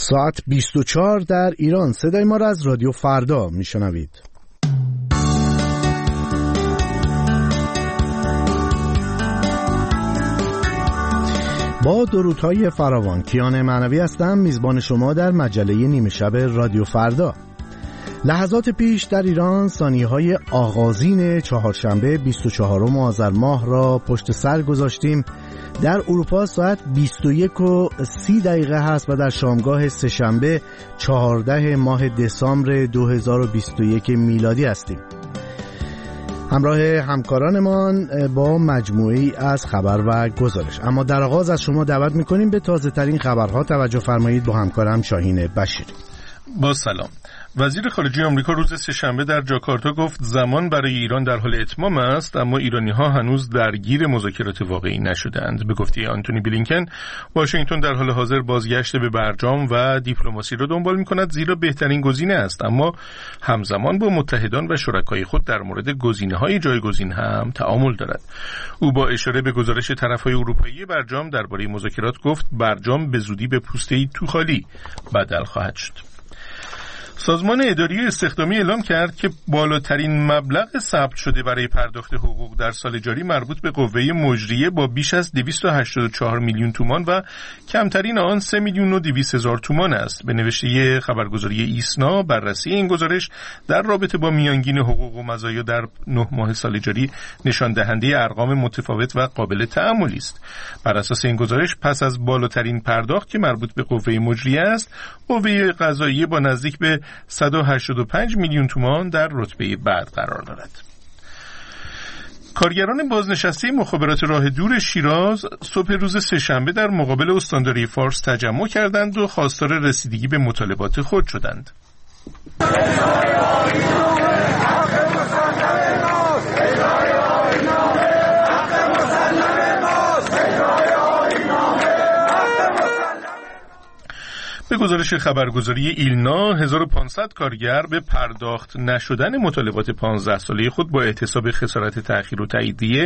ساعت 24 در ایران. صدای ما را از رادیو فردا میشنوید. با درودهای فراوان، کیان معنوی هستم، میزبان شما در مجله نیمه شب رادیو فردا. لحظات پیش در ایران ثانیه‌های آغازین چهارشنبه 24 آذر ماه را پشت سر گذاشتیم. در اروپا ساعت 21:30 هست و در شامگاه سه‌شنبه 14 ماه دسامبر 2021 میلادی هستیم. همراه همکارانمان با مجموعه‌ای از خبر و گزارش. اما در آغاز از شما دعوت می‌کنیم به تازه‌ترین خبرها توجه فرمایید. با همکارم شاهین بشیری. با سلام. وزیر خارجه آمریکا روز سه‌شنبه در جاکارتا گفت زمان برای ایران در حال اتمام است، اما ایرانی‌ها هنوز درگیر مذاکرات واقعی نشدند. به گفته آنتونی بلینکن، واشنگتن در حال حاضر بازگشت به برجام و دیپلماسی را دنبال می‌کند، زیرا بهترین گزینه است، اما همزمان با متحدان و شرکای خود در مورد گزینه‌های جایگزین هم تعامل دارد. او با اشاره به گزارش طرف‌های اروپایی برجام درباره مذاکرات گفت برجام به زودی به پوسته‌ای تو خالی بدل خواهد شد. سازمان اداری استخدامی اعلام کرد که بالاترین مبلغ ثبت شده برای پرداخت حقوق در سال جاری مربوط به قوه مجریه با بیش از 284 میلیون تومان و کمترین آن 3,200,000 تومان است. به نوشته خبرگزاری ایسنا، بررسی این گزارش در رابطه با میانگین حقوق و مزایا در 9 ماه سال جاری نشان دهنده ارقام متفاوت و قابل تأملی است. بر اساس این گزارش پس از بالاترین پرداخت که مربوط به قوه مجریه است، قوه قضاییه با نزدیک به 185 میلیون تومان در رتبه بعد قرار دارد. کارگران بازنشسته مخابرات راه دور شیراز صبح روز سه‌شنبه در مقابل استانداری فارس تجمع کردند و خواستار رسیدگی به مطالبات خود شدند. به گزارش خبرگزاری ایلنا، 1500 کارگر به پرداخت نشدن مطالبات 15 ساله خود با احتساب خسارت تأخیر و تاییدیه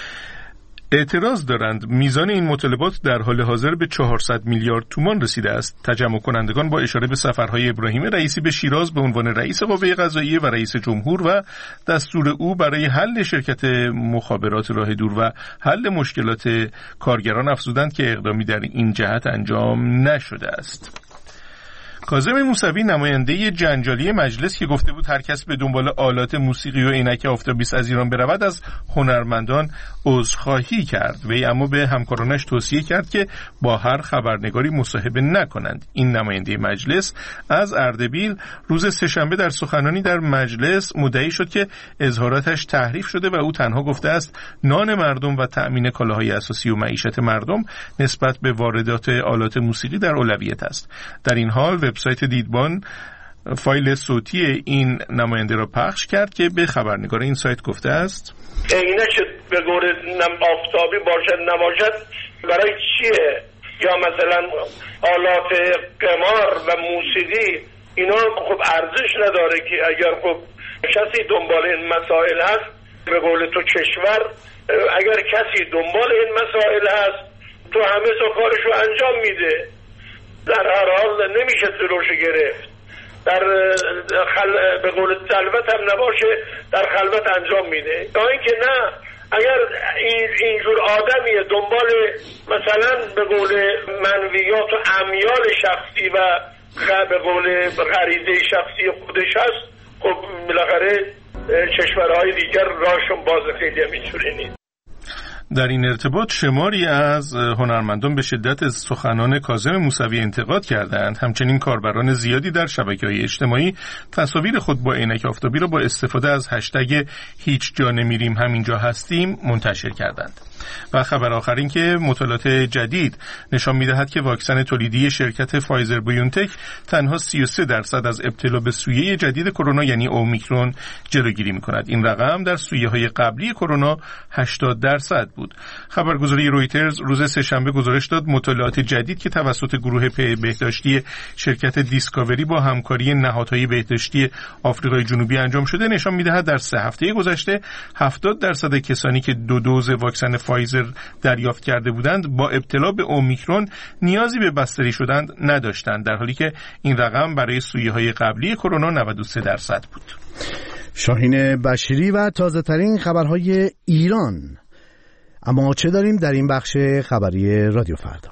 اعتراض دارند. میزان این مطالبات در حال حاضر به 400 میلیارد تومان رسیده است. تجمع کنندگان با اشاره به سفرهای ابراهیم رئیسی به شیراز به عنوان رئیس قوه قضاییه و رئیس جمهور و دستور او برای حل شرکت مخابرات راه دور و حل مشکلات کارگران افزودند که اقدامی در این جهت انجام نشده است. کاظم موسوی، نماینده جنجالی مجلس که گفته بود هر کس به دنبال آلات موسیقی و عینک آفتابی است از ایران برود، از هنرمندان عذرخواهی کرد. وی اما به همکارانش توصیه کرد که با هر خبرنگاری مصاحبه نکنند. این نماینده مجلس از اردبیل روز سه‌شنبه در سخنرانی در مجلس مدعی شد که اظهاراتش تحریف شده و او تنها گفته است نان مردم و تأمین کالاهای اساسی و معیشت مردم نسبت به واردات آلات موسیقی در اولویت است. در این حال وبسایت دیدبان فایل صوتی این نماینده را پخش کرد که به خبرنگار این سایت گفته است عینک به قول آفتابی باشد نباشد برای چیه؟ یا مثلا آلات قمار و موسیقی، اینا خب ارزش نداره که اگر خب کسی دنبال این مسائل هست، به قول تو کشور، اگر کسی دنبال این مسائل هست تو همه سو کارشو انجام میده. در هر حال نمیشه جلوش گرفت. در به قول خلوت هم نباشه، در خلوت انجام میده. تا اینکه نه، اگر اینجور آدمیه دنبال مثلا به قول منویات و امیال شخصی و به قول غریزه شخصی خودش هست، خب بالاخره کشورهای دیگر راهشون باز خیلی همینجوری نیست. در این ارتباط شماری از هنرمندان به شدت از سخنان کاظم موسوی انتقاد کردند. همچنین کاربران زیادی در شبکه‌های اجتماعی تصاویر خود با عینک آفتابی را با استفاده از هشتگ هیچ جا نمیریم همینجا هستیم منتشر کردند. و خبر آخر این که مطالعات جدید نشان می‌دهد که واکسن تولیدی شرکت فایزر بیونتک تنها 33% از ابتلا به سویه جدید کرونا یعنی اومیکرون جلوگیری می‌کند. این رقم در سویه‌های قبلی کرونا 80% بود. خبرگزاری رویترز روز سه‌شنبه گزارش داد مطالعات جدید که توسط گروه بهداشتی شرکت دیسکاوری با همکاری نهادهای بهداشتی آفریقای جنوبی انجام شده نشان می‌دهد در 3 هفته گذشته 70% کسانی که 2 دوز واکسن فایزر دریافت کرده بودند با ابتلا به اومیکرون نیازی به بستری شدن نداشتند، در حالی که این رقم برای سویه‌های قبلی کرونا 93% بود. شاهین بشیری و تازه ترین خبرهای ایران. اما چه داریم در این بخش خبری رادیو فردا؟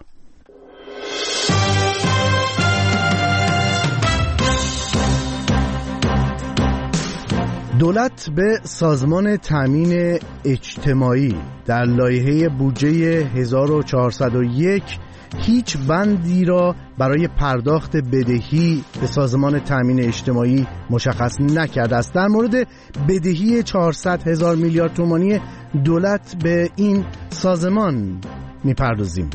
دولت به سازمان تامین اجتماعی در لایحه بودجه 1401 هیچ بندی را برای پرداخت بدهی به سازمان تامین اجتماعی مشخص نکرده است. در مورد بدهی 400,000 میلیارد تومانی دولت به این سازمان میپردازیم.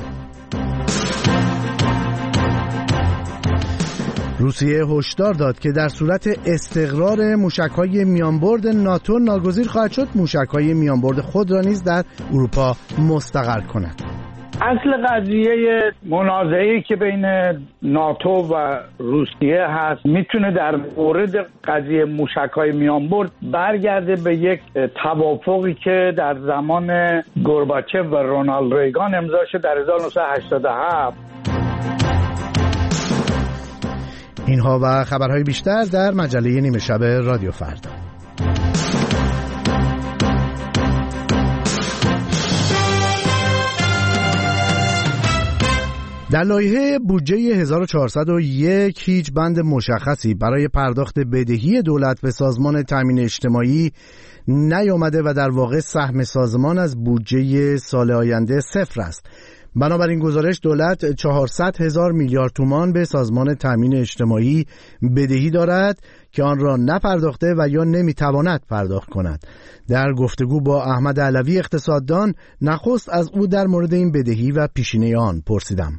روسیه هشدار داد که در صورت استقرار موشک‌های میانبرد ناتو ناگزیر خواهد شد موشک‌های میانبرد خود را نیز در اروپا مستقر کند. اصل قضیه منازعه‌ای که بین ناتو و روسیه هست میتونه در مورد قضیه موشک‌های میانبرد برگرده به یک توافقی که در زمان گورباچف و رونالد ریگان امضا شد در 1987. اینها و خبرهای بیشتر در مجله نیمه شب رادیو فردا. در لایحه بودجه 1401 هیچ بند مشخصی برای پرداخت بدهی دولت به سازمان تامین اجتماعی نیامده و در واقع سهم سازمان از بودجه سال آینده صفر است. بنابراین گزارش دولت 400,000 میلیارد تومان به سازمان تامین اجتماعی بدهی دارد که آن را نپرداخته و یا نمیتواند پرداخت کند. در گفتگو با احمد علوی اقتصاددان نخست از او در مورد این بدهی و پیشینه آن پرسیدم.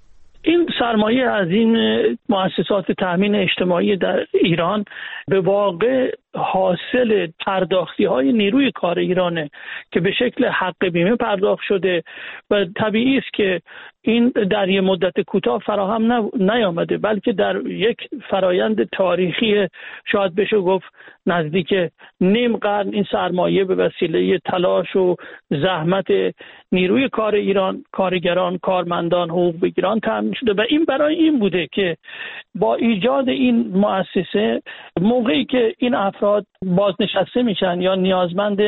این سرمایه از این مؤسسات تامین اجتماعی در ایران به واقع حاصل پرداختی‌های نیروی کار ایرانه که به شکل حق بیمه پرداخت شده و طبیعی است که این در یک مدت کوتاه فراهم نیامده، بلکه در یک فرایند تاریخی شاید بشه گفت نزدیک نیم قرن این سرمایه به وسیله تلاش و زحمت نیروی کار ایران، کارگران، کارمندان، حقوق بگیران تامین شده و این برای این بوده که با ایجاد این مؤسسه موقعی که این افراد بازنشسته میشن یا نیازمند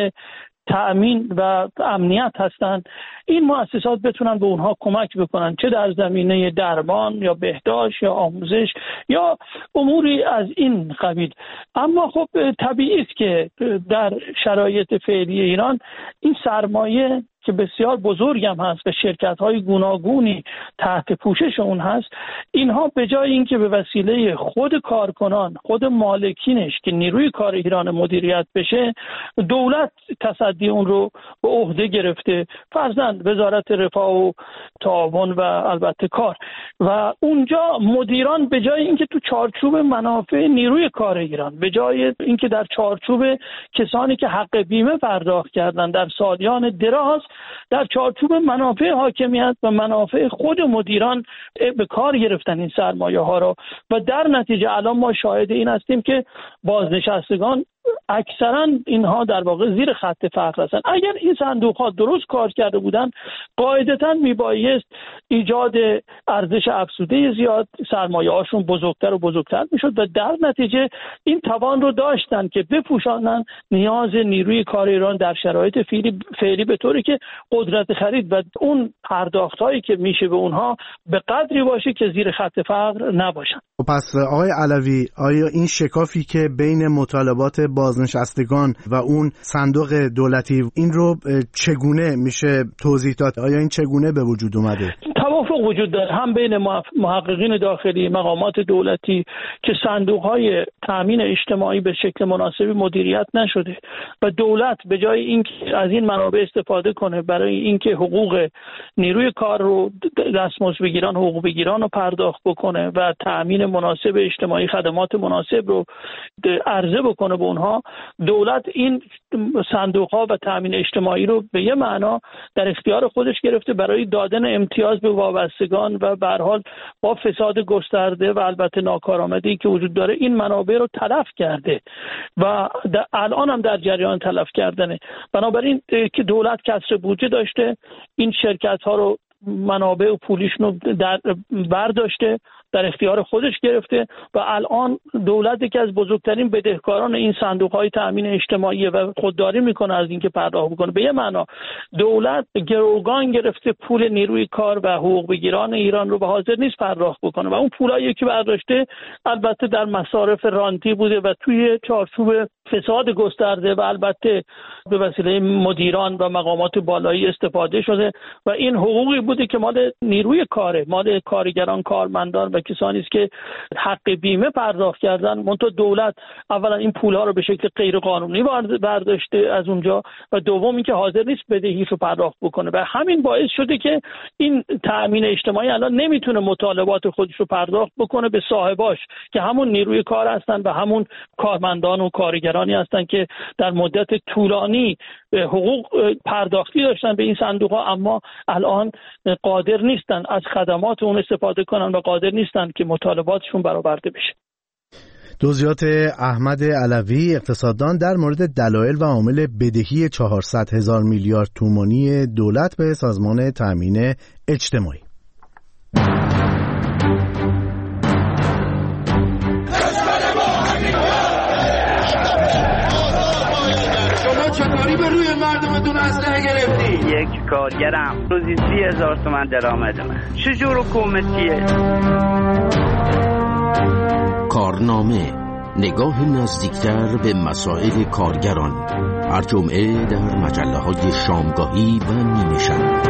تأمین و امنیت هستند، این مؤسسات بتونن به اونها کمک بکنن، چه در زمینه درمان یا بهداشت یا آموزش یا اموری از این قبیل. اما خب طبیعی است که در شرایط فعلی ایران این سرمایه که بسیار بزرگ هم هست و شرکت‌های گوناگونی تحت پوشش اون هست، اینها به جای اینکه به وسیله خود کارکنان، خود مالکینش که نیروی کار ایران مدیریت بشه، دولت تصدی اون رو به عهده گرفته، فرضاً وزارت رفاه و تعاون و البته کار، و اونجا مدیران به جای اینکه تو چارچوب منافع نیروی کار ایران، به جای اینکه در چارچوب کسانی که حق بیمه پرداخت کردن در سالیان دراز، در چارچوب منافع حاکمیت و منافع خود مدیران به کار گرفتن این سرمایه ها را و در نتیجه الان ما شاهد این هستیم که بازنشستگان اکثرا اینها در واقع زیر خط فقر هستند. اگر این صندوق ها درست کار کرده بودند قاعدتاً میبایست ایجاد ارزش افزوده زیاد، سرمایه هاشون بزرگتر و بزرگتر میشد و در نتیجه این توان رو داشتن که بپوشانن نیاز نیروی کار ایران در شرایط فعلی به طوری که قدرت خرید و اون پرداخت هایی که میشه به اونها به قدری باشه که زیر خط فقر نباشن. پس آقای علوی، آیا این شکافی که بین مطالبات بازنشستگان و اون صندوق دولتی، این رو چگونه میشه توضیح داد؟ آیا این چگونه به وجود اومده؟ توافق وجود داره هم بین محققین داخلی، مقامات دولتی که صندوق‌های تامین اجتماعی به شکل مناسبی مدیریت نشده و دولت به جای اینکه از این منابع استفاده کنه برای اینکه حقوق نیروی کار رو دستمزد بگیران، حقوق بگیران رو پرداخت بکنه و تامین مناسب اجتماعی، خدمات مناسب رو عرضه بکنه به اونها، دولت این صندوق‌ها و تامین اجتماعی رو به یه معنا در اختیار خودش گرفته برای دادن امتیاز به وابستگان و به هر حال با فساد گسترده و البته ناکارآمدی که وجود داره این منابع رو تلف کرده و الان هم در جریان تلف کردنه. بنابراین که دولت کسر بودجه داشته، این شرکت‌ها رو منابع و پولیشون رو برداشته، در اختیار خودش گرفته و الان دولت یکی از بزرگترین بدهکاران این صندوق‌های تأمین اجتماعی و خودداری میکنه از اینکه پرداخت بکنه. به یه معنا دولت گروگان گرفته پول نیروی کار و حقوق بگیران ایران رو به حاضر نیست پرداخت بکنه و اون پولایی که برداشته البته در مصارف رانتی بوده و توی چارچوب فساد گسترده و البته به وسیله مدیران و مقامات بالایی استفاده شده و این حقوقی بوده که مال نیروی کاره، مال کارگران، کارمندان و کسانی است که حق بیمه پرداخت کردن. منتها دولت اولا این پولها رو به شکل غیر قانونی برداشته از اونجا و دوم اینکه حاضر نیست بدهیش رو پرداخت بکنه و همین باعث شده که این تأمین اجتماعی الان نمیتونه مطالبات خودش رو پرداخت بکنه به صاحباش که همون نیروی کار هستن و همون کارمندان و کارگرانی هستن که در مدت طولانی حقوق پرداختی داشتن به این صندوق‌ها اما الان قادر نیستن از خدمات اون استفاده کنن و قادر نیستن که مطالباتشون برآورده بشه. توضیحات احمد علوی اقتصاددان در مورد دلایل و عوامل بدهی 400,000 میلیارد تومانی دولت به سازمان تامین اجتماعی. چطوری به روی مردمتون اسلحه گرفتی؟ یک کارگرم روزی 30,000 تومان درآمدمه. چجور حکومتیه؟ کارنامه، نگاه نزدیکتر به مسائل کارگران، هر جمعه در مجله‌های شامگاهی و نیمه شب.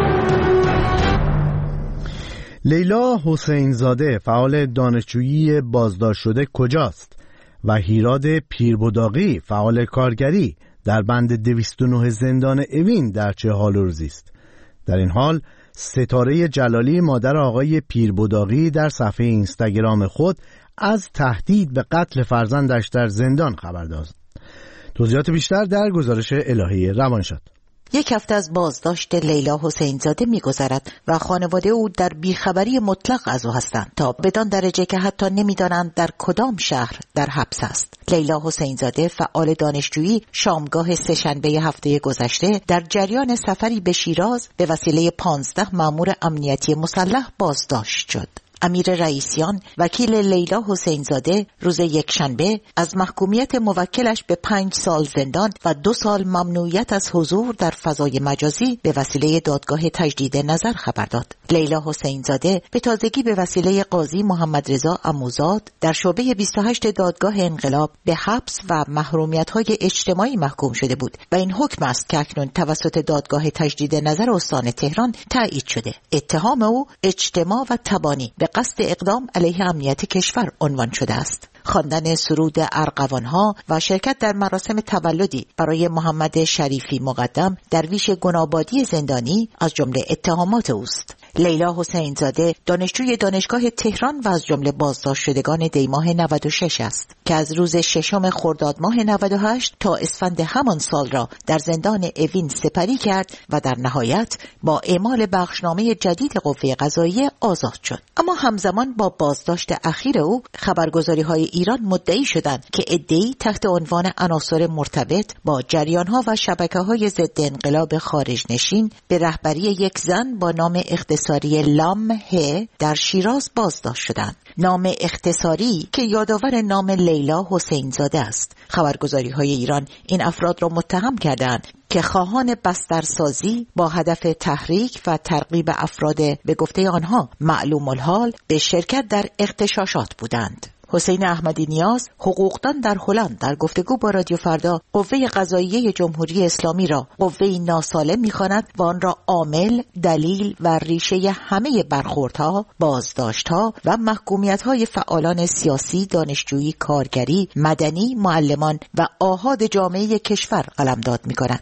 لیلا حسین زاده فعال دانشجویی بازداشت شده کجاست و هیراد پیربداغی فعال کارگری در بند 209 زندان اوین در چه حال و روزی است؟ در این حال ستاره جلالی مادر آقای پیربداغی در صفحه اینستاگرام خود از تهدید به قتل فرزندش در زندان خبر داد. توضیحات بیشتر در گزارش الهه روانشاد. یک هفته از بازداشت لیلا حسین زاده می‌گذرد و خانواده او در بیخبری مطلق از او هستند تا بدان درجه که حتی نمی‌دانند در کدام شهر در حبس است. لیلا حسین زاده فعال دانشجویی شامگاه سه‌شنبه هفته گذشته در جریان سفری به شیراز به وسیله 15 مأمور امنیتی مسلح بازداشت شد. امیر رئیسیان وکیل لیلا حسین زاده روز یکشنبه از محکومیت موکلش به 5 سال زندان و 2 سال ممنوعیت از حضور در فضای مجازی به وسیله دادگاه تجدید نظر خبر داد. لیلا حسین زاده به تازگی به وسیله قاضی محمد رضا عموزاد در شعبه 28 دادگاه انقلاب به حبس و محرومیت‌های اجتماعی محکوم شده بود و این حکم است که اکنون توسط دادگاه تجدید نظر استان تهران تایید شده. اتهام او اجتماع و تبانی به قصد اقدام علیه امنیت کشور عنوان شده است. خواندن سرود ارغوان‌ها و شرکت در مراسم تولدی برای محمد شریفی مقدم درویش گنابادی زندانی از جمله اتهامات اوست. لیلا حسین زاده دانشجوی دانشگاه تهران و از جمله بازداشت شدگان دیماه 96 است که از روز 6 خرداد ماه 98 تا اسفند همان سال را در زندان اوین سپری کرد و در نهایت با اعمال بخشنامه جدید قوه قضاییه آزاد شد. اما همزمان با بازداشت اخیر او خبرگزاری‌های ایران مدعی شدند که عده‌ای تحت عنوان عناصر مرتبط با جریان‌ها و شبکه‌های ضد انقلاب خارج نشین به رهبری یک زن با نام اختصاری لام ه در شیراز بازداشت شدند. نام اختصاری که یادآور نام لیلا حسین زاده است. خبرگزاری‌های ایران این افراد را متهم کردند که خواهان بسترسازی با هدف تحریک و ترغیب افراد به گفته آنها معلوم الحال به شرکت در اغتشاشات بودند. حسین احمدی نیاز، حقوقدان در هلند، در گفتگو با رادیو فردا قوه قضاییه جمهوری اسلامی را قوه‌ای ناسالم می‌خواند و آن را عامل، دلیل و ریشه همه برخوردها، بازداشت‌ها و محکومیت‌های فعالان سیاسی، دانشجویی، کارگری، مدنی، معلمان و آحاد جامعه کشور قلمداد می‌کند.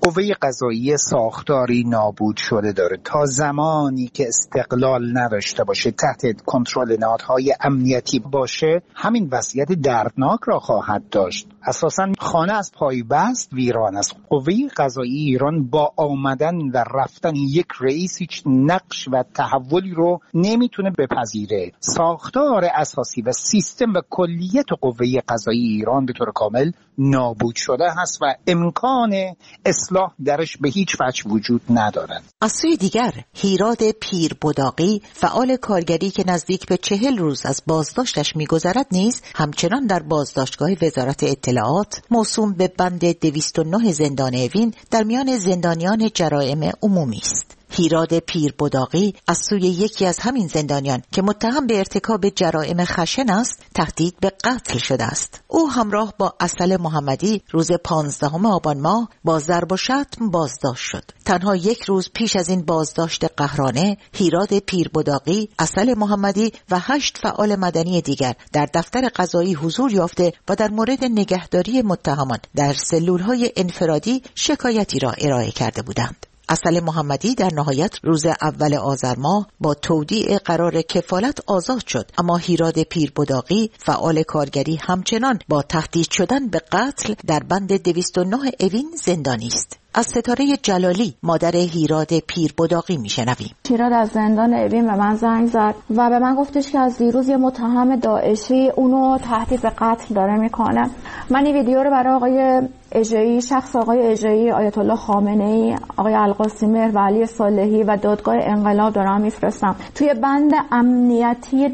قوه قضاییه ساختاری نابود شده داره. تا زمانی که استقلال نداشته باشه، تحت کنترل نهادهای امنیتی باشه، همین وضعیت دردناک را خواهد داشت. اساساً خانه از پای بست ویران است. قوه قضاییه ایران با آمدن و رفتن یک رئیس هیچ نقش و تحولی رو نمیتونه بپذیره. ساختار اساسی و سیستم و کلیت قوه قضاییه ایران به طور کامل نابود شده هست و امکان اصلاح درش به هیچ وجه وجود ندارد. از سوی دیگر هیراد پیربداقی فعال کارگری که نزدیک به 40 روز از بازداشتش می‌گذرد نیز همچنان در بازداشتگاه وزارت اطلاعات موسوم به بند 209 زندان اوین در میان زندانیان جرائم عمومی است. هیراد پیربداقی از سوی یکی از همین زندانیان که متهم به ارتکاب جرائم خشن است تهدید به قتل شده است. او همراه با عسل محمدی روز 15 آبان ماه با ضرب و شتم بازداشت شد. تنها یک روز پیش از این بازداشت قهرانه، هیراد پیربداقی، عسل محمدی و 8 فعال مدنی دیگر در دفتر قضایی حضور یافته و در مورد نگهداری متهمان در سلول‌های انفرادی شکایتی را ارائه کرده بودند. عسل محمدی در نهایت روز اول آذر ماه با تودیع قرار کفالت آزاد شد، اما هیراد پیربداقی فعال کارگری همچنان با تهدید شدن به قتل در بند 209 اوین زندانی است. از ستاره جلالی مادر هیراد پیربداقی میشنویم. هیراد از زندان اوین به من زنگ زد و به من گفتش که از دیروز یه متهم داعشی اونو تهدید به قتل داره میکنه. من این ویدیو رو برای آقای اژه‌ای، شخص آقای اژه‌ای، آیت الله خامنه‌ای، آقای القاسمی و علی صالحی و دادگاه انقلاب دارم میفرستم. توی بند امنیتی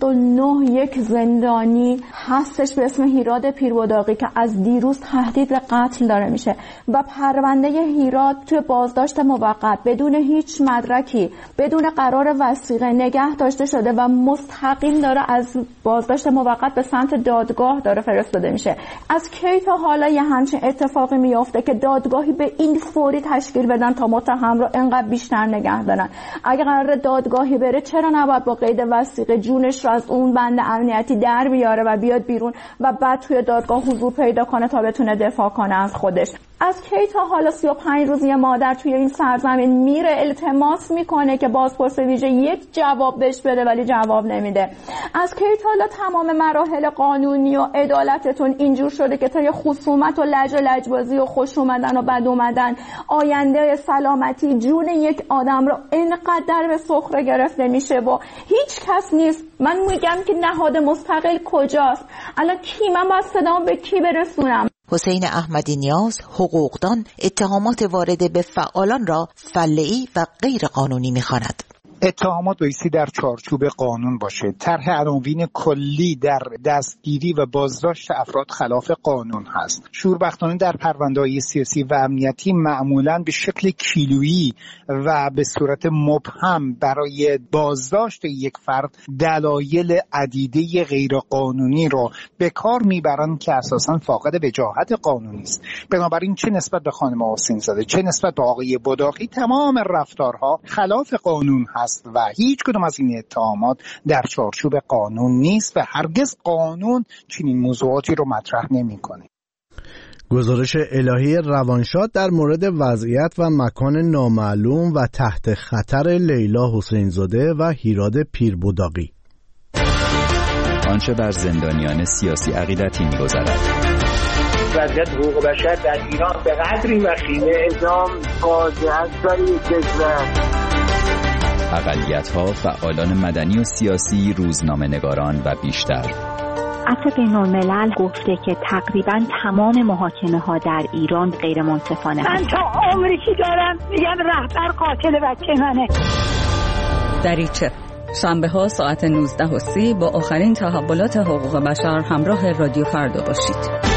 209 یک زندانی هستش به اسم هیراد پیربداقی که از دیروز تهدید به قتل داره میشه و پرونده هیراد توی بازداشت موقت بدون هیچ مدرکی، بدون قرار وثیقه نگه داشته شده و مستقیم داره از بازداشت موقت به سمت دادگاه داره فرستاده میشه. از کی تا حالا یه همچین اتفاقی میافته که دادگاهی به این فوری تشکیل بدن تا متهم رو اینقدر بیشتر نگه دارن؟ اگه قرار دادگاهی بره چرا نباید با قید وثیقه جونش رو از اون بند امنیتی در بیاره و بیاد بیرون و بعد توی دادگاه حضور پیدا کنه تا بتونه دفاع کنه از خودش؟ از کی تا حالا 35 روز یه مادر توی این سرزمین میره التماس میکنه که بازپرس ویژه یک جواب بهش بده ولی جواب نمیده؟ از کی تا حالا تمام مراحل قانونی و عدالتتون اینجور شده که تا یه خصومت و لجبازی و خوش اومدن و بد اومدن آینده سلامتی جون یک آدم رو اینقدر به سخره گرفته میشه و هیچ کس نیست؟ من میگم که نهاد مستقل کجاست؟ الان کی؟ من باید صدام به کی برسونم؟ حسین احمدی نیاز، حقوقدان، اتهامات وارد به فعالان را فله‌ای و غیر قانونی می‌خواند. اتهامات بایستی در چارچوب قانون باشه. طرح عناوین کلی در دستگیری و بازداشت افراد خلاف قانون هست. شوربختانه در پرونده‌های سیاسی و امنیتی معمولاً به شکل کیلویی و به صورت مبهم برای بازداشت یک فرد دلایل عدیده غیر قانونی رو به کار میبرن که اساساً فاقد وجاهت قانونی است. بنابراین چه نسبت به خانم حسین زاده چه نسبت به آقای بداقی تمام رفتارها خلاف قانون هست و هیچ کدوم از این اتهامات در چارچوب قانون نیست و هرگز قانون چنین موضوعاتی رو مطرح نمی‌کنه. گزارش الهی روانشاد در مورد وضعیت و مکان نامعلوم و تحت خطر لیلا حسین زاده و هیراد پیربداقی. آنچه بر زندانیان سیاسی عقیدتی می‌گذرد. وضعیت حقوق بشر در ایران به قدری وخیمه اعدام فاجعه است برای کشور. اقلیت‌ها، فعالان مدنی و سیاسی، روزنامه‌نگاران و بیشتر. عفو بین‌الملل گفته که تقریباً تمام محاکمه‌ها در ایران غیر منصفانه. من تا عمری که دارم میگم رهبر قاتل بچه منه. دریچه شنبه‌ها ساعت 19:30 با آخرین تحولات حقوق بشر همراه رادیو فردا باشید.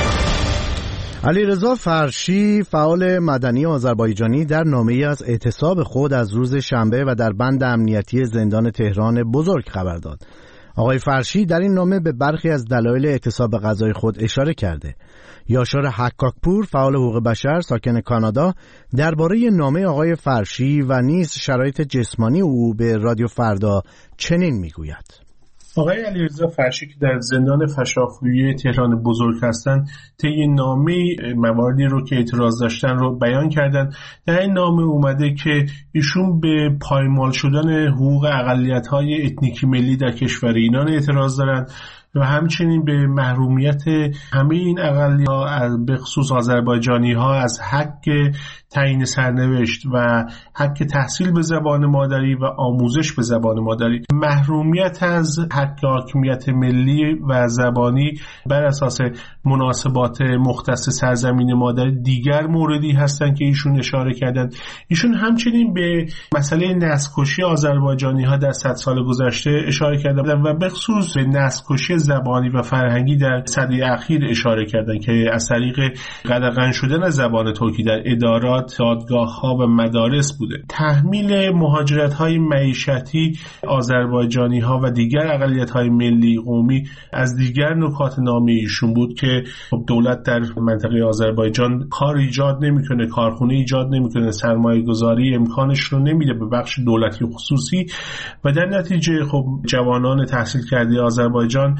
علیرضا فرشی فعال مدنی آذربایجانی در نامه‌ای از اعتصاب خود از روز شنبه و در بند امنیتی زندان تهران بزرگ خبر داد. آقای فرشی در این نامه به برخی از دلایل اعتصاب غذای خود اشاره کرده. یاشار حکاکپور فعال حقوق بشر ساکن کانادا درباره نامه آقای فرشی و نیز شرایط جسمانی او به رادیو فردا چنین میگوید: آقای علیرضا فرشی که در زندان فشافرویی تهران بزرگ هستند، طی نامه مواردی رو که اعتراض داشتن رو بیان کردن. در این نامه اومده که ایشون به پایمال شدن حقوق اقلیت‌های اتنیکی ملی در کشور ایران اعتراض دارن و همچنین به محرومیت همه این اقلیت‌ها به خصوص آذربایجانی‌ها از حق تعیین سرنوشت و حق تحصیل به زبان مادری و آموزش به زبان مادری، محرومیت از حق حاکمیت ملی و زبانی بر اساس مناسبات مختص سرزمین مادری دیگر موردی هستند که ایشون اشاره کردند. ایشون همچنین به مسئله نسل‌کشی آذربایجانی‌ها در 100 سال گذشته اشاره کردند و به خصوص به نسل‌کشی زبانی و فرهنگی در سده اخیر اشاره کردند که از طریق قدغن شدن زبان ترکی در ادارات، دادگاه‌ها و مدارس بوده. تحمیل مهاجرت‌های معیشتی آذربایجانی‌ها و دیگر اقلیت‌های ملی قومی از دیگر نکات نامه ایشون بود که دولت در منطقه آذربایجان کار ایجاد نمی‌کنه، کارخونه ایجاد نمی‌کنه، سرمایه‌گذاری امکانش رو نمیده به بخش دولتی خصوصی و در نتیجه جوانان تحصیل کرده آذربایجان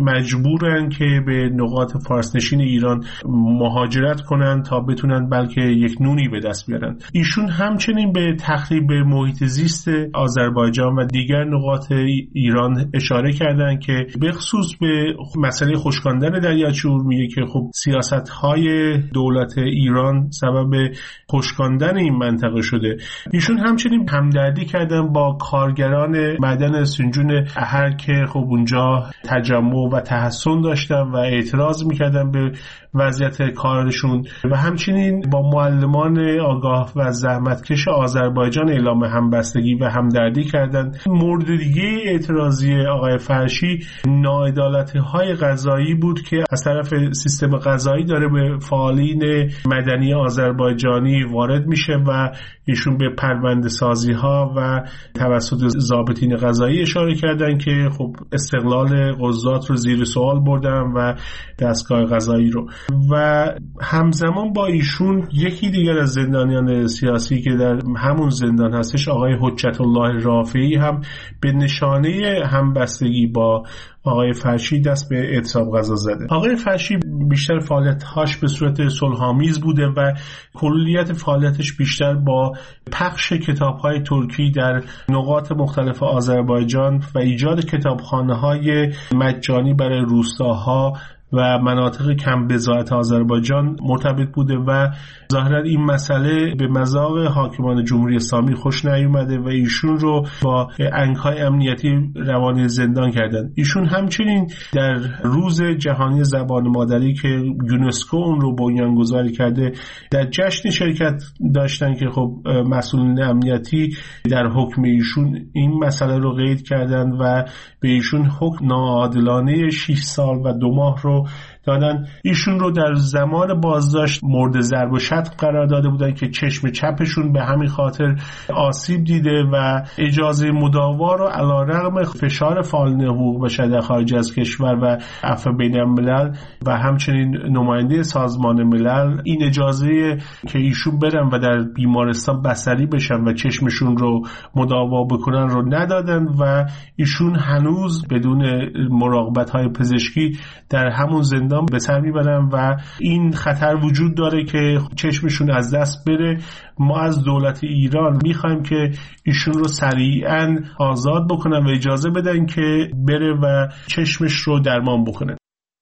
مجبورن که به نقاط فارس‌نشین ایران مهاجرت کنن تا بتونن بلکه یک نونی به دست بیارن. ایشون همچنین به تخریب محیط زیست آذربایجان و دیگر نقاط ایران اشاره کردن که به خصوص به مسئله خشکاندن دریاچه ارومیه که سیاست‌های دولت ایران سبب خشکاندن این منطقه شده. ایشون همچنین همدردی کردن با کارگران معدن سنجون احر که اونجا تجمع و تحصن داشتن و اعتراض میکردن به وضعیت کارشون و همچنین با معلمان آگاه و زحمتکش آذربایجان اعلام همبستگی و همدردی کردند. مورد دیگه اعتراضی آقای فرشی ناعدالتی‌های قضایی بود که از طرف سیستم قضایی داره به فعالین مدنی آذربایجانی وارد میشه و ایشون به پرونده سازی ها و توسط ضابطین قضایی اشاره کردن که استقلال قضات رو زیر سوال بردن و دستگاه قضایی رو. و همزمان با ایشون یکی دیگر از زندانیان سیاسی که در همون زندان هستش، آقای حجت الله رافعی، هم به نشانه همبستگی با آقای فرشی دست به اعتصاب غذا زده. آقای فرشی بیشتر فعالیت‌هاش به صورت صلح‌آمیز بوده و کلیت فعالیتش بیشتر با پخش کتاب‌های ترکی در نقاط مختلف آذربایجان و ایجاد کتابخانه‌های مجانی برای روستاها و مناطق کم بضاعت آذربایجان مرتبط بوده و ظاهرا این مسئله به مذاق حاکمان جمهوری اسلامی خوش نیومده و ایشون رو با انگ‌های امنیتی روانه زندان کردن. ایشون همچنین در روز جهانی زبان مادری که یونسکو اون رو بنیانگذاری کرده در جشن شرکت داشتن که مسئولین امنیتی در حکم ایشون این مسئله رو قید کردن و به ایشون حکم ناعادلانه 6 سال و 2 ماه رو دادن. ایشون رو در زمان بازداشت مورد ضرب و شتم قرار داده بودن که چشم چپشون به همین خاطر آسیب دیده و اجازه مداوا رو علیرغم فشار فعالین حقوق بشر در خارج از کشور و عفو بین الملل و همچنین نماینده سازمان ملل این اجازه که ایشون برن و در بیمارستان بستری بشن و چشمشون رو مداوا بکنن رو ندادن و ایشون هنوز بدون مراقبت‌های پزشکی در همون زندان به سر میبرن و این خطر وجود داره که چشمشون از دست بره. ما از دولت ایران میخوایم که ایشون رو سریعاً آزاد بکنن و اجازه بدن که بره و چشمش رو درمان بکنه.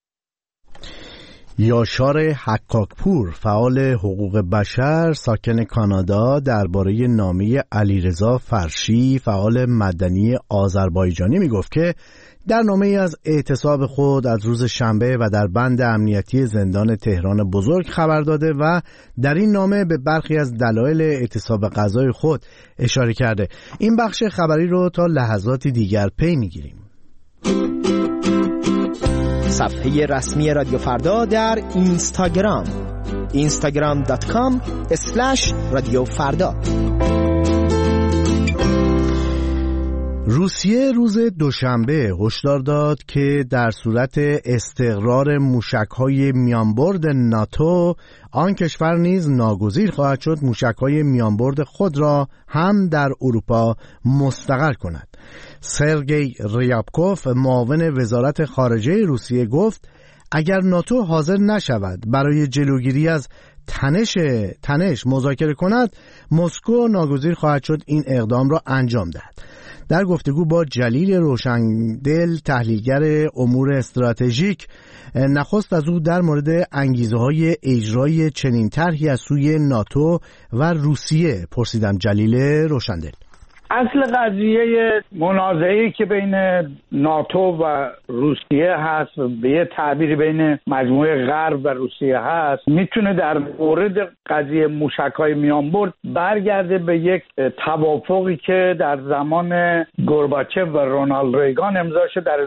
یاشار حقاقپور، فعال حقوق بشر ساکن کانادا، درباره نامه علیرضا فرشی، فعال مدنی آذربایجانی میگفت که در نامه از اعتصاب خود از روز شنبه و در بند امنیتی زندان تهران بزرگ خبر داده و در این نامه به برخی از دلایل اعتصاب غذای خود اشاره کرده. این بخش خبری رو تا لحظاتی دیگر پی میگیریم. صفحه رسمی رادیو فردا در اینستاگرام instagram.com/رادیو فردا. 1 روسیه روز دوشنبه هشدار داد که در صورت استقرار موشک‌های میانبرد ناتو آن کشور نیز ناگزیر خواهد شد موشک‌های میانبرد خود را هم در اروپا مستقر کند. سرگئی ریابکوف معاون وزارت خارجه روسیه گفت اگر ناتو حاضر نشود برای جلوگیری از تنش مذاکره کند، مسکو ناگزیر خواهد شد این اقدام را انجام دهد. در گفتگو با جلیل روشندل تحلیلگر امور استراتژیک، نخست از او در مورد انگیزه‌های اجرای چنین طرحی از سوی ناتو و روسیه پرسیدم. جلیل روشندل: اصل قضیه منازعه‌ای که بین ناتو و روسیه هست و به یه تعبیری بین مجموعه غرب و روسیه هست، میتونه در مورد قضیه موشک‌های میانبرد برگرده به یک توافقی که در زمان گورباچف و رونالد ریگان امضا شد در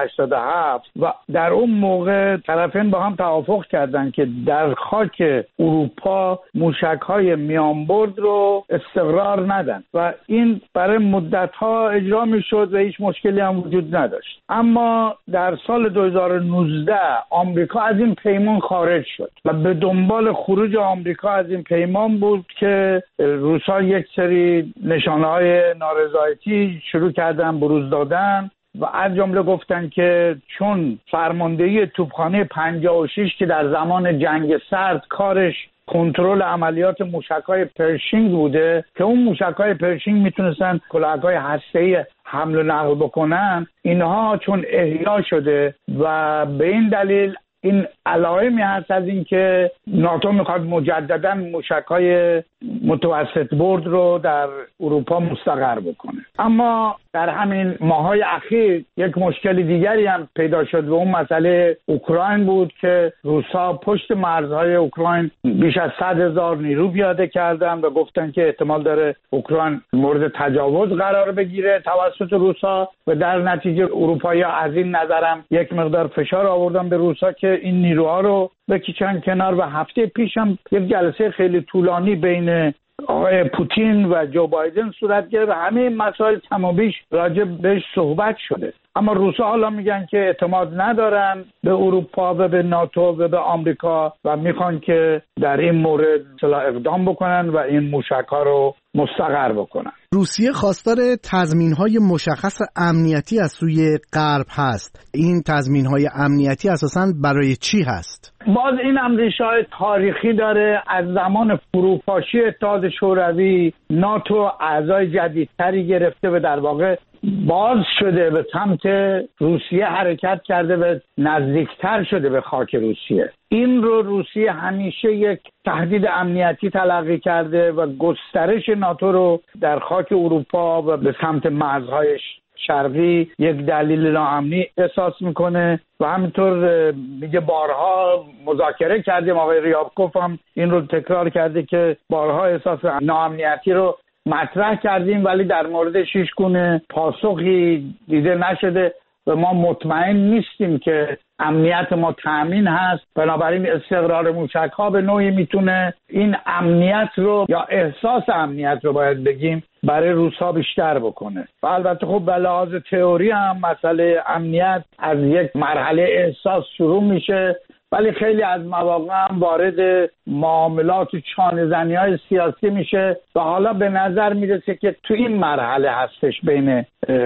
1987 و در اون موقع طرفین با هم توافق کردند که در خاک اروپا موشک‌های میانبرد رو استقرار ندن و این برای مدت‌ها اجرا می‌شد و هیچ مشکلی هم وجود نداشت. اما در سال 2019 آمریکا از این پیمان خارج شد و به دنبال خروج آمریکا از این پیمان بود که روس‌ها یک سری نشانه‌های نارضایتی شروع کردن بروز دادن و از جمله گفتن که چون فرماندهی توپخانه 56 که در زمان جنگ سرد کارش کنترل عملیات موشک‌های پرشینگ بوده که اون موشک‌های پرشینگ میتونستن کلاهک‌های هسته‌ای حمل و نقل بکنن، اینها چون احیا شده و به این دلیل این علائمی هست از این که ناتو میخواد مجددا موشک‌های متوسط برد رو در اروپا مستقر بکنه. اما در همین ماهای اخیر یک مشکل دیگری هم پیدا شد و اون مسئله اوکراین بود که روس‌ها پشت مرزهای اوکراین بیش از 100,000 نیرو پیاده کردن و گفتن که احتمال داره اوکراین مورد تجاوز قرار بگیره توسط روس‌ها و در نتیجه اروپایی‌ها از این نظرم یک مقدار فشار آوردن به روس‌ها که این نیروها رو بکشن کنار و هفته پیش هم یک جلسه خیلی طولانی بین آقای پوتین و جو بایدن صورت گرفت و همه این مسائل تمامیش راجع بهش صحبت شده. اما روس‌ها حالا میگن که اعتماد ندارن به اروپا و به ناتو و به آمریکا و میخوان که در این مورد اقدام بکنن و این موشک‌ها رو مستقر بکنن. روسیه خواستار تضمین‌های مشخص امنیتی از سوی غرب هست. این تضمین‌های امنیتی اساساً برای چی هست؟ باز این اندیشه‌های تاریخی داره. از زمان فروپاشی اتحاد شوروی ناتو اعضای جدیدتری گرفته و در واقع باز شده به سمت روسیه حرکت کرده و نزدیکتر شده به خاک روسیه. این رو روسیه همیشه یک تهدید امنیتی تلقی کرده و گسترش ناتو رو در خاک اروپا و به سمت مرزهای شرقی یک دلیل ناامنی احساس میکنه و همینطور میگه بارها مذاکره کردیم. آقای ریابکوف هم این رو تکرار کرده که بارها احساس ناامنیتی رو مطرح کردیم ولی در موردش هیچ گونه پاسخی دیده نشده و ما مطمئن نیستیم که امنیت ما تامین هست. بنابراین استقرار موشک‌ها به نوعی میتونه این امنیت رو یا احساس امنیت رو باید بگیم برای روس‌ها بیشتر بکنه. و البته خب به لحاظ تئوری هم مسئله امنیت از یک مرحله احساس شروع میشه ولی خیلی از مواقع هم وارد معاملات و چانه‌زنی‌های سیاسی میشه و حالا به نظر میرسه که تو این مرحله هستش بین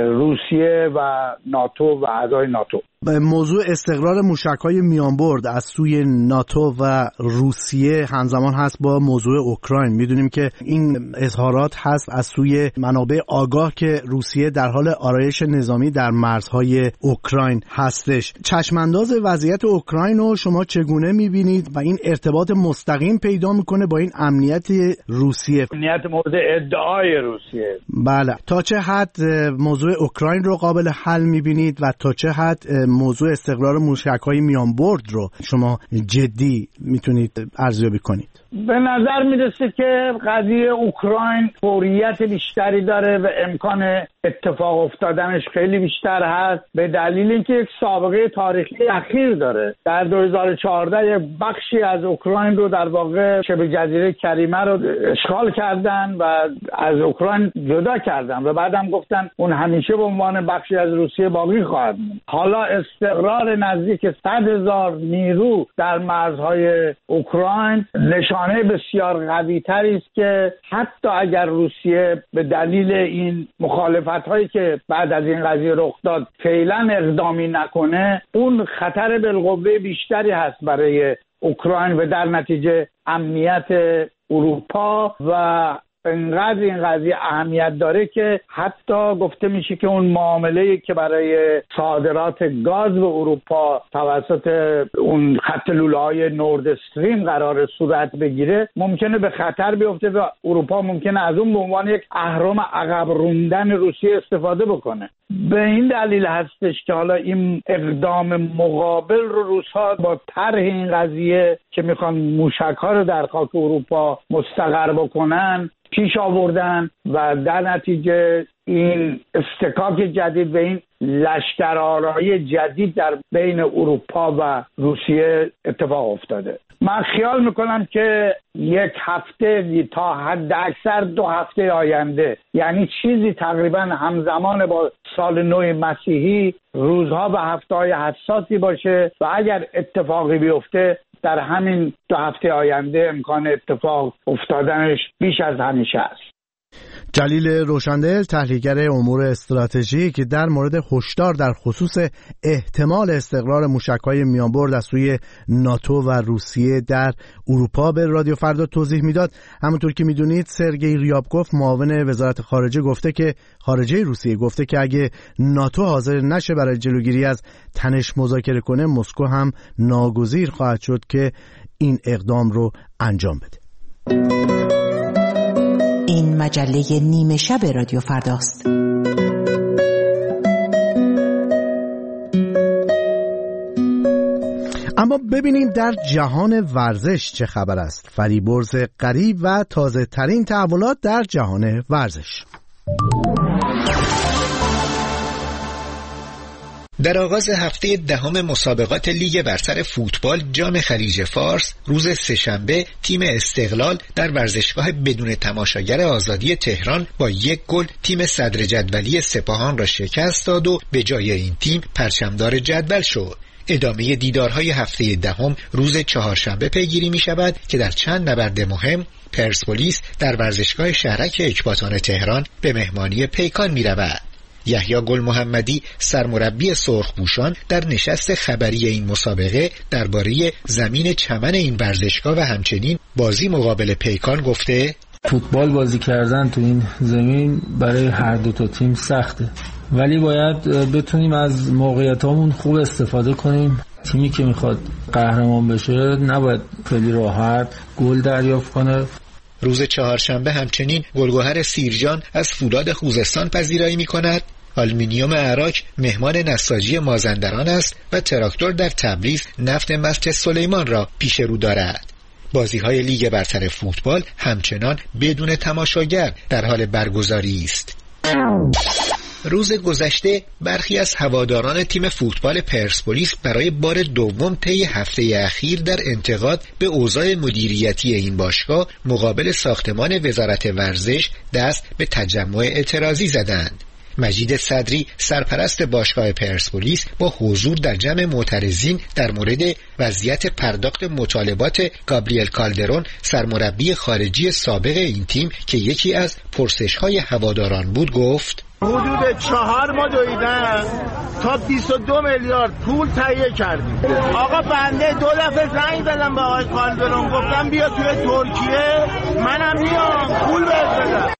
روسیه و ناتو و اعضای ناتو. موضوع استقرار موشک‌های میانبرد از سوی ناتو و روسیه همزمان هست با موضوع اوکراین. میدونیم که این اظهارات هست از سوی منابع آگاه که روسیه در حال آرایش نظامی در مرزهای اوکراین هستش. چشمانداز وضعیت اوکراین رو شما چگونه میبینید و این ارتباط مستقیم پیدا میکنه با این امنیت روسیه؟ امنیت مورد ادعای روسیه. بله. تا چه حد موضوع اوکراین رو قابل حل میبینید و تا چه حد موضوع استقرار موشک‌های میانبرد رو شما جدی میتونید ارزیابی کنید؟ به نظر میرسه که قضیه اوکراین فوریت بیشتری داره و امکان اتفاق افتادنش خیلی بیشتر هست، به دلیل اینکه یک سابقه تاریخی اخیر داره. در 2014 یک بخشی از اوکراین رو در واقع شبه جزیره کریمه رو اشغال کردن و از اوکراین جدا کردن و بعدم گفتن اون همیشه به عنوان بخشی از روسیه باقی خواهد موند. حالا استقرار نزدیک 100,000 نیرو در مرزهای اوکراین نشانه بسیار قوی تری است که حتی اگر روسیه به دلیل این مخالفت‌هایی که بعد از این قضیه رخ داد فعلا اقدامی نکنه، اون خطر بالقوه بیشتری هست برای اوکراین و در نتیجه امنیت اروپا و انقدر این قضیه اهمیت داره که حتی گفته میشه که اون معامله‌ای که برای صادرات گاز به اروپا توسط اون خط لوله‌های نورد استریم قرار صورت بگیره ممکنه به خطر بیفته و اروپا ممکنه از اون به عنوان یک اهرم عقب روندن روسیه استفاده بکنه. به این دلیل هستش که حالا این اقدام مقابل رو روس‌ها با طرح این قضیه که میخوان موشک‌ها رو در خاک اروپا مستقر بکنن پیش آوردن و در نتیجه این استکاک جدید و این لشکرآرایی جدید در بین اروپا و روسیه اتفاق افتاده. من خیال میکنم که یک هفته تا حد اکثر 2 هفته آینده، یعنی چیزی تقریبا همزمان با سال نو مسیحی، روزها و هفته‌های حساسی باشه و اگر اتفاقی بیفته در همین 2 هفته آینده امکان اتفاق افتادنش بیش از همیشه است. جلیل روشندل، تحلیلگر امور استراتژی که در مورد هشدار در خصوص احتمال استقرار موشک‌های میانبرد از سوی ناتو و روسیه در اروپا به رادیو فردا توضیح میداد. همونطور که میدونید سرگئی ریابکوف معاون وزارت خارجه روسیه گفته که اگه ناتو حاضر نشه برای جلوگیری از تنش مذاکره کنه، مسکو هم ناگزیر خواهد شد که این اقدام رو انجام بده. این مجله نیمه شب رادیو فرداست. اما ببینیم در جهان ورزش چه خبر است. فریبرز غریب و تازه ترین تحولات در جهان ورزش. در آغاز هفته 10 مسابقات لیگ برتر فوتبال جام خلیج فارس روز سه‌شنبه تیم استقلال در ورزشگاه بدون تماشاگر آزادی تهران با 1 گل تیم صدر جدولی سپاهان را شکست داد و به جای این تیم پرچمدار جدول شد. ادامه دیدارهای هفته 10 روز چهارشنبه پیگیری می شود که در چند نبرد مهم پرسپولیس در ورزشگاه شهرک اکباتان تهران به مهمانی پیکان می رود. یحیی گل محمدی سرمربی سرخپوشان در نشست خبری این مسابقه درباره زمین چمن این ورزشگاه و همچنین بازی مقابل پیکان گفته فوتبال بازی کردن تو این زمین برای هر دو تا تیم سخته، ولی باید بتونیم از موقعیتامون خوب استفاده کنیم. تیمی که میخواد قهرمان بشه نباید خیلی راحت گل دریافت کنه. روز چهارشنبه همچنین گلگهر سیرجان از فولاد خوزستان پذیرایی می‌کند. آلومینیوم عراق مهمان نساجی مازندران است و تراکتور در تبریز نفت مسجد سلیمان را پیش رو دارد. بازی‌های لیگ برتر فوتبال همچنان بدون تماشاگر در حال برگزاری است. روز گذشته برخی از هواداران تیم فوتبال پرسپولیس برای بار دوم طی هفته اخیر در انتقاد به اوضاع مدیریتی این باشگاه مقابل ساختمان وزارت ورزش دست به تجمع اعتراضی زدند. مجید صدری سرپرست باشگاه پرسپولیس با حضور در جمع معترضین در مورد وضعیت پرداخت مطالبات گابریل کالدرون سرمربی خارجی سابق این تیم که یکی از پرسش‌های هواداران بود گفت حدود 4 ماه دویدن تا 22 میلیارد پول تهیه کردیم. آقا بنده 2 دفعه زنگ زدم به آقای کالدرون گفتم بیا توی ترکیه، منم میام پول بهت بدم.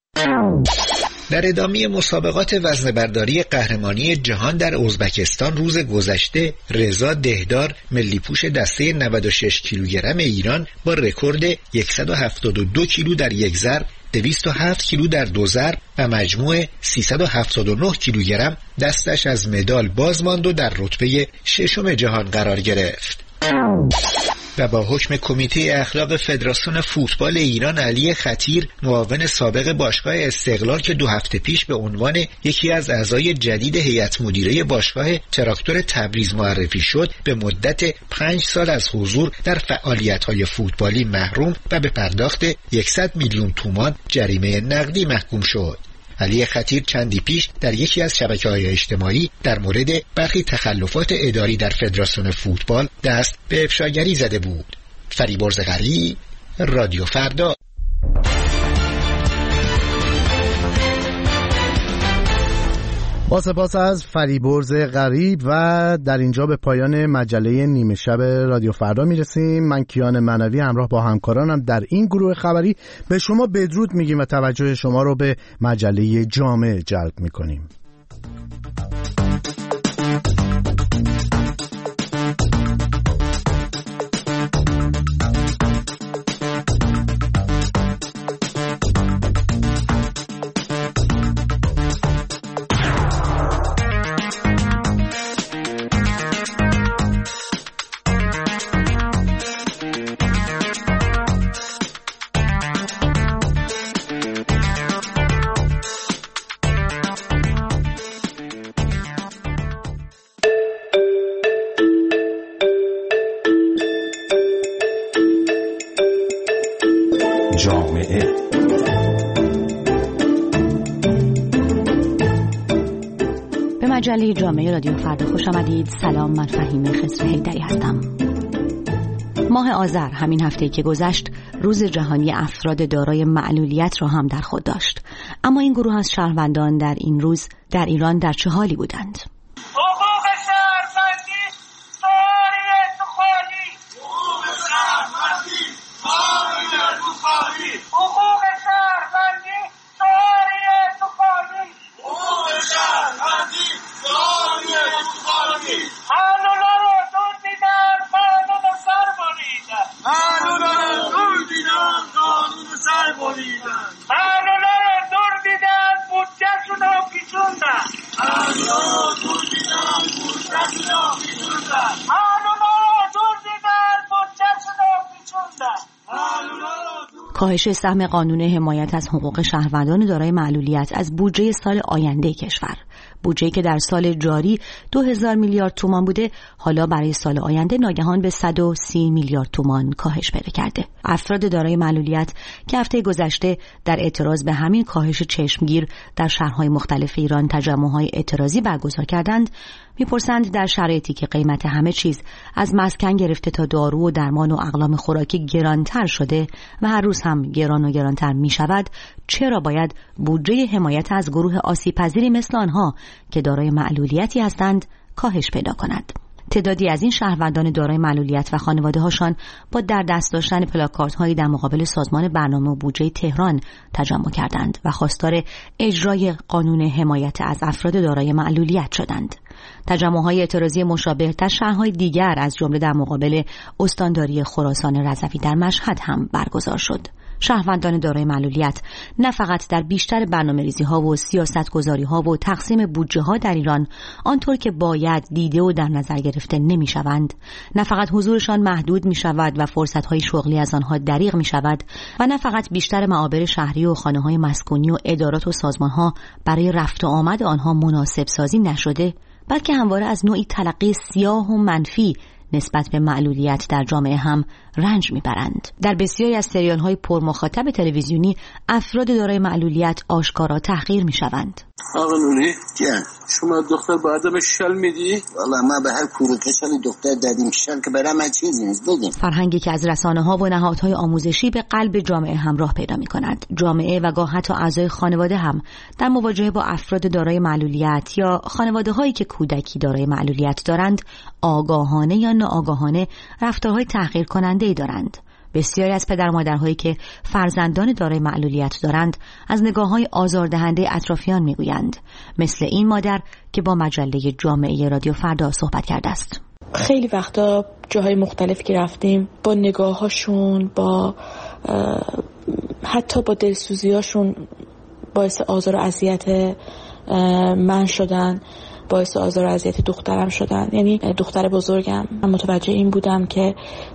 در ادامه مسابقات وزنه‌برداری قهرمانی جهان در ازبکستان روز گذشته رضا دهدار ملی پوش دسته 96 کیلوگرم ایران با رکورد 172 کیلو در یک ضرب، 207 کیلو در 2 ضرب و مجموع 379 کیلوگرم دستش از مدال باز ماند و در رتبه 6 جهان قرار گرفت. و با حکم کمیته اخلاق فدراسیون فوتبال ایران علی خطیر، معاون سابق باشگاه استقلال که 2 هفته پیش به عنوان یکی از اعضای جدید هیئت مدیره باشگاه تراکتور تبریز معرفی شد، به مدت 5 سال از حضور در فعالیت‌های فوتبالی محروم و به پرداخت 100 میلیون تومان جریمه نقدی محکوم شد. علی خطیر چندی پیش در یکی از شبکه‌های اجتماعی در مورد برخی تخلفات اداری در فدراسیون فوتبال دست به افشاگری زده بود. فریبرز غریب، رادیو فردا. با سپاس از فریبرز غریب و در اینجا به پایان مجله نیمه شب رادیو فردا میرسیم. من کیان منوی همراه با همکارانم در این گروه خبری به شما بدرود میگیم و توجه شما رو به مجله جامعه جلب میکنیم. مجله جامعه رادیو فردا خوش آمدید. سلام، من فهیم خسرو حیدری هستم. ماه آذر، همین هفته‌ای که گذشت، روز جهانی افراد دارای معلولیت را هم در خود داشت. اما این گروه از شهروندان در این روز در ایران در چه حالی بودند؟ کاهش سهم قانون حمایت از حقوق شهروندان دارای معلولیت از بودجه سال آینده کشور. بودجه‌ای که در سال جاری 2000 میلیارد تومان بوده، حالا برای سال آینده ناگهان به 130 میلیارد تومان کاهش پیدا کرده. افراد دارای معلولیت که هفته گذشته در اعتراض به همین کاهش چشمگیر در شهرهای مختلف ایران تجمع‌های اعتراضی برگزار کردند، می‌پرسند در شرایطی که قیمت همه چیز از مسکن گرفته تا دارو و درمان و اقلام خوراکی گرانتر شده و هر روز هم گران و گرانتر می‌شود، چرا باید بودجه حمایت از گروه آسیب‌پذیری مثل آنها که دارای معلولیتی هستند کاهش پیدا کند؟ تعدادی از این شهروندان دارای معلولیت و خانواده‌هاشان با در دست داشتن پلاکاردهایی در مقابل سازمان برنامه و بودجه تهران تجمع کردند و خواستار اجرای قانون حمایت از افراد دارای معلولیت شدند. تجمع‌های اعتراضی مشابه در شهرهای دیگر از جمله در مقابل استانداری خراسان رضوی در مشهد هم برگزار شد. شهروندان دارای معلولیت نه فقط در بیشتر برنامه‌ریزی‌ها و سیاست‌گذاری‌ها و تقسیم بودجه‌ها در ایران آنطور که باید دیده و در نظر گرفته نمی‌شوند، نه فقط حضورشان محدود می‌شود و فرصت‌های شغلی از آنها دریغ می‌شود و نه فقط بیشتر معابر شهری و خانه‌های مسکونی و ادارات و سازمان‌ها برای رفت و آمد آنها مناسب سازی نشده، بلکه همواره از نوعی تلقی سیاه و منفی نسبت به معلولیت در جامعه هم رنج میبرند. در بسیاری از سریال‌های پرمخاطب تلویزیونی افراد دارای معلولیت آشکارا تحقیر میشوند. آقا نونی شما دختر با آدم شل میدی؟ والله ما به هر کوروکشل دختر دادیم شل که برای ما چیزی نیست. بگیم فرهنگی که از رسانه‌ها و نهادهای آموزشی به قلب جامعه همراه پیدا می‌کند. جامعه و گاه حتی اعضای خانواده هم در مواجهه با افراد دارای معلولیت یا خانواده‌هایی که کودکی دارای معلولیت دارند، آگاهانه یا ناآگاهانه رفتارهای تحقیر کننده‌ای دارند. بسیاری از پدر و مادرهایی که فرزندان دارای معلولیت دارند از نگاه‌های آزاردهنده اطرافیان میگویند، مثل این مادر که با مجله جامعه رادیو فردا صحبت کرده است. خیلی وقتا جاهای مختلفی که رفتیم با نگاهاشون، با حتی با دلسوزیاشون باعث آزار و اذیت من شدن باعث آزار و اذیت دخترم شدن. یعنی دختر بزرگم، من متوجه این بودم که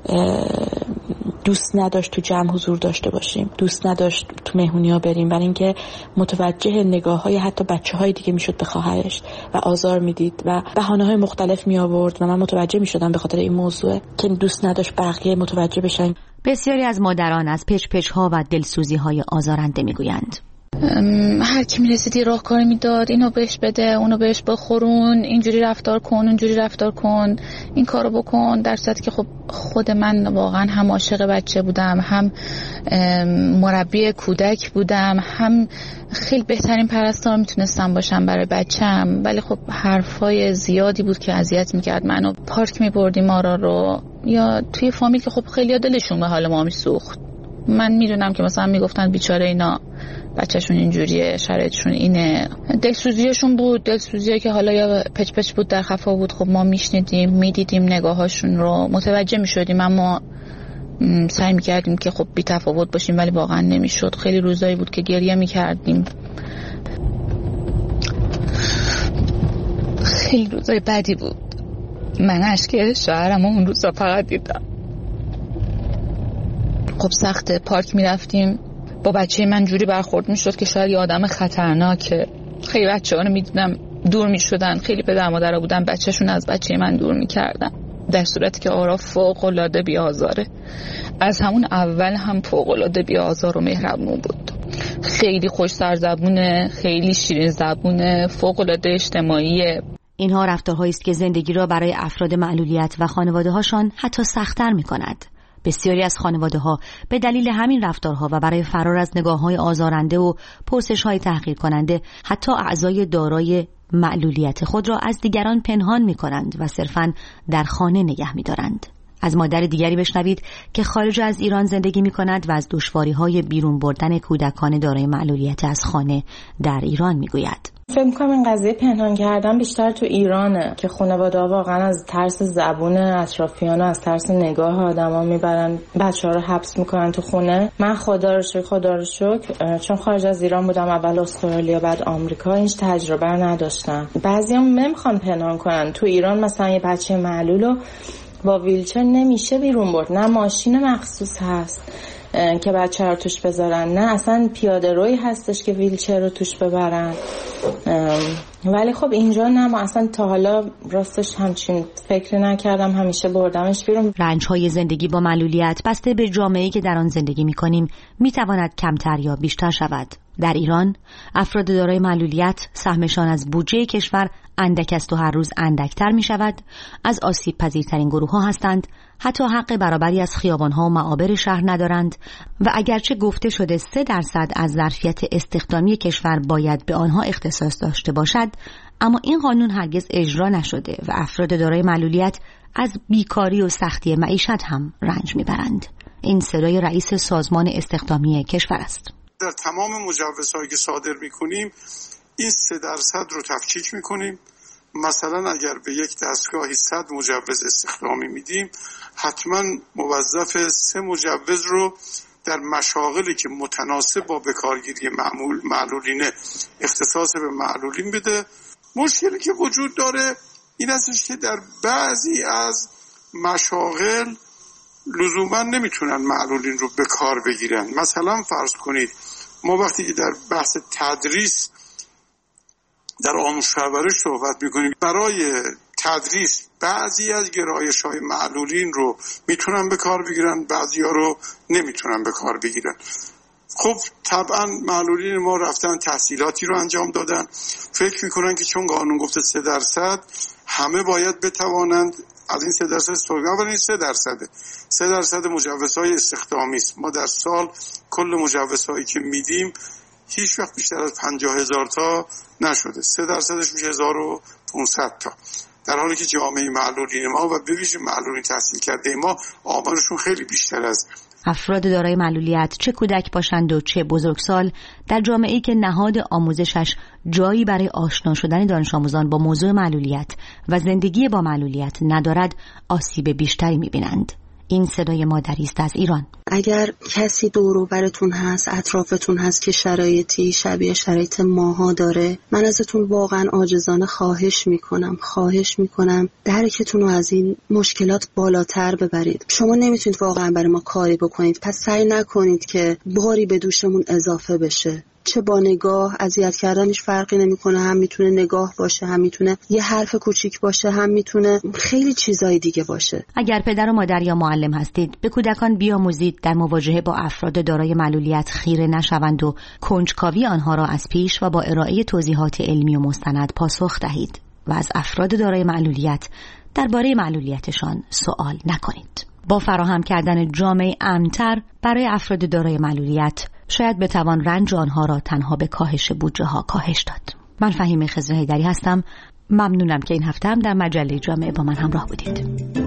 دوست نداشت تو جمع حضور داشته باشیم، دوست نداشت تو مهمونی‌ها بریم، برای اینکه متوجه نگاه‌های حتی بچه‌های دیگه میشد به خواهرش و آزار میدید و بهانه‌های مختلف می آورد و من متوجه می‌شدم به خاطر این موضوع که دوست نداشت بقیه متوجه بشن. بسیاری از مادران از پچ‌پچ‌ها و دلسوزی‌های آزارنده میگویند. هر کی میرسیدی راهکار میداد، اینو بهش بده، اونو بهش بخورون، اینجوری رفتار کن، اونجوری رفتار کن، این کارو بکن، در صورتی که خب خود من واقعا هم عاشق بچه بودم، هم مربی کودک بودم، هم خیلی بهترین پرستار میتونستم باشم برای بچه‌م، ولی خب حرفای زیادی بود که اذیت میکرد منو. پارک میبردیم آرا رو، یا توی فامیل که خب خیلی دلشون به حال ما میسوخت. من میدونم که مثلا میگفتن بیچاره اینا بچه‌شون اینجوریه، شرایطشون اینه، دلسوزیشون بود، دلسوزیه که حالا یا پچ پچ بود، در خفا بود. خب ما میشنیدیم، میدیدیم نگاهاشون رو، متوجه میشدیم، اما سعی میکردیم که خب بی تفاوت باشیم، ولی واقعا نمیشد. خیلی روزایی بود که گریه میکردیم، خیلی روزای بدی بود. من اشک شوهرم اون روزا فقط دیدم. خب سخت پارک میرفتیم، با بچه من جوری برخورد میشد که شاید یه آدم خطرناکه. خیلی بچه‌ها رو میدیدم دور میشدن، خیلی پدر مادرها بودن بچه‌شون از بچه من دور میکردن، در صورتی که آرا فوق‌العاده بی‌آزاره. از همون اول هم فوق‌العاده بی‌آزار و مهربون بود، خیلی خوش سرزبونه، خیلی شیرین زبونه، فوق‌العاده اجتماعیه. اینها رفتارهایی است که زندگی را برای افراد معلولیت و خانواده‌هاشان حتی سخت‌تر می‌کند. بسیاری از خانواده‌ها به دلیل همین رفتارها و برای فرار از نگاه‌های آزارنده و پرسش‌های تحقیر کننده حتی اعضای دارای معلولیت خود را از دیگران پنهان می‌کنند و صرفاً در خانه نگه می‌دارند. از مادر دیگری بشنوید که خارج از ایران زندگی می‌کند و از دشواری‌های بیرون بردن کودکان دارای معلولیت از خانه در ایران می‌گوید. فکر می‌کنم این قضیه پنهان کردن بیشتر تو ایرانه که خانواده‌ها واقعا از ترس زبون اطرافیان و از ترس نگاه آدما میبرن بچه‌ها رو حبس میکنن تو خونه. من خدا رو شکر چون خارج از ایران بودم، اول استرالیا بعد آمریکا، هیچ تجربه نداشتم. بعضی‌ها نمیخوان پنهان کنن. تو ایران مثلا یه بچه معلولو با ویلچر نمیشه بیرون برد، نه ماشین مخصوص هست که بچه رو توش بذارن، نه اصلا پیاده روی هستش که ویلچر رو توش ببرن. ولی خب اینجا نه، ما اصلا تا حالا راستش همچین فکر نکردم، همیشه بردمش بیرون. رنج‌های زندگی با معلولیت بسته به جامعه‌ای که در آن زندگی می‌کنیم می‌تواند کمتر یا بیشتر شود. در ایران افراد دارای معلولیت سهمشان از بودجه کشور اندک است و هر روز اندکتر می شود. از آسیب پذیرترین گروه ها هستند، حتی حق برابری از خیابان ها و معابر شهر ندارند و اگرچه گفته شده 3% از ظرفیت استخدامی کشور باید به آنها اختصاص داشته باشد، اما این قانون هرگز اجرا نشده و افراد دارای معلولیت از بیکاری و سختی معیشت هم رنج می برند. این صدای رئیس سازمان استخدامی کشور است. در تمام مجوزهایی که صادر میکنیم این 3% رو تفکیک میکنیم. مثلا اگر به یک دستگاهی 100 مجوز استخدامی میدیم، حتما موظف 3 مجوز رو در مشاغلی که متناسب با بکارگیری معلولینه اختصاص به معلولین بده. مشکلی که وجود داره این استش که در بعضی از مشاغل لزوما نمیتونن معلولین رو به کار بگیرن. مثلا فرض کنید ما وقتی که در بحث تدریس در آموزش پرورش صحبت میکنیم، برای تدریس بعضی از گرایش‌های معلولین رو میتونن به کار بگیرن، بعضی‌ها رو نمیتونن به کار بگیرن. خب طبعا معلولین ما رفتن تحصیلاتی رو انجام دادن، فکر میکنن که چون قانون گفته 3% همه باید بتوانند از این 3% استفاده کنند. این 3% مجوزهای استخدامی است. ما در سال کل مجوزهایی که میدیم هیچ وقت بیشتر از 50,000 تا نشده. 3%ش میشه 1,500 تا، در حالی که جامعه معلولین ما و به ویژه معلولین تحصیل کرده ما آمارشون خیلی بیشتر از افراد دارای معلولیت، چه کودک باشند و چه بزرگسال، در جامعه‌ای که نهاد آموزشش جایی برای آشنا شدن دانش آموزان با موضوع معلولیت و زندگی با معلولیت ندارد، آسیب بیشتری می‌بینند. این صدای مادری است از ایران. اگر کسی دور و برتون هست، اطرافتون هست که شرایطی شبیه شرایط ماها داره، من ازتون واقعا عاجزانه خواهش میکنم درکتون رو از این مشکلات بالاتر ببرید. شما نمیتونید واقعا برای ما کاری بکنید، پس سعی نکنید که باری به دوشمون اضافه بشه. چه با نگاه اذیت کردنش فرقی نمیکنه، هم میتونه نگاه باشه، هم میتونه یه حرف کوچیک باشه، هم میتونه خیلی چیزای دیگه باشه. اگر پدر و مادر یا معلم هستید، به کودکان بیاموزید در مواجهه با افراد دارای معلولیت خیره نشوند و کنجکاوی آنها را از پیش و با ارائه توضیحات علمی و مستند پاسخ دهید و از افراد دارای معلولیت درباره معلولیتشان سوال نکنید. با فراهم کردن جامعه امن‌تر برای افراد دارای معلولیت شاید بتوان رنج آنها را تنها به کاهش بودجه ها کاهش داد. من فهیمه خضر حیدری هستم. ممنونم که این هفته هم در مجله جامعه با من همراه بودید.